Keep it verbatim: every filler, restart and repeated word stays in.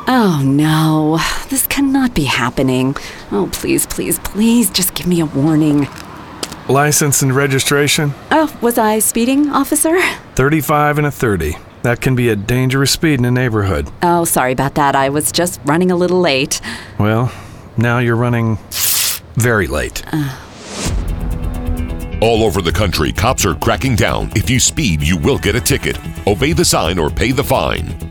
Oh, no. This cannot be happening. Oh, please, please, please, just give me a warning. License and registration? Oh, was I speeding, officer? thirty-five and a thirty. That can be a dangerous speed in a neighborhood. Oh, sorry about that. I was just running a little late. Well, now you're running very late. Uh. All over the country, cops are cracking down. If you speed, you will get a ticket. Obey the sign or pay the fine.